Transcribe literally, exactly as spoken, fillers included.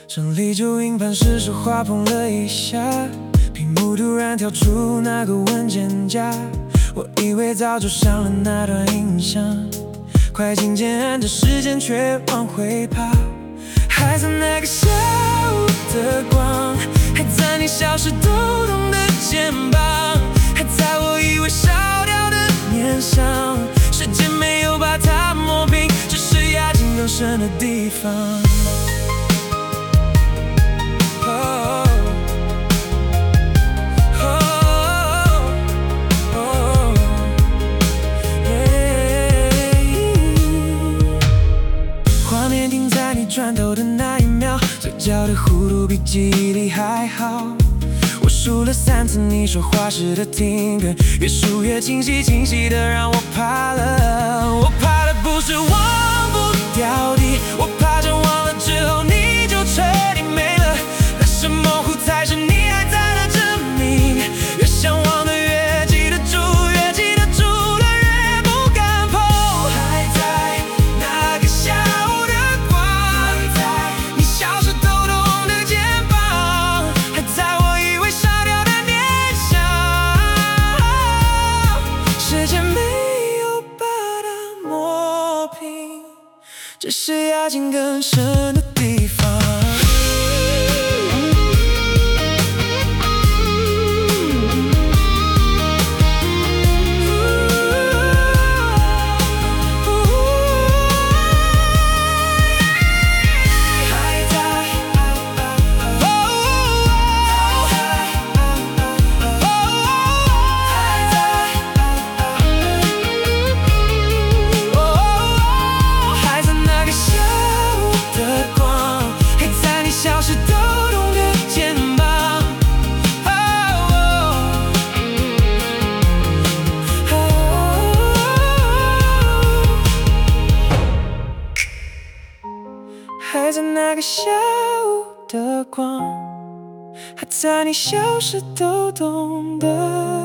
整理旧硬盘时手滑碰了一下，屏幕突然跳出那个文件夹，我以为早就上了那段影像，快进键按着时间却往回爬，还在那个下午的光，还在你消失抖动的肩膀，还在我以为烧掉的面上，时间没有把它磨平，只是压进更深的地方。画面停在你转头的那一秒，嘴角的弧度比记忆里还好。我数了三次你说话时的停顿，越数越清晰，清晰的让我怕了。我怕的不是忘不掉你，我怕着忘了之后你就彻底没了。那是模糊才是你还在的证明，越想忘的越记得住，越记得住的越不敢碰。还在那个下午的光，还在你消失抖动的肩膀，还在我以为烧掉的念想，时间没有把它磨平，只是压进更深的地方。还在那个下午的光，还在你消失抖动的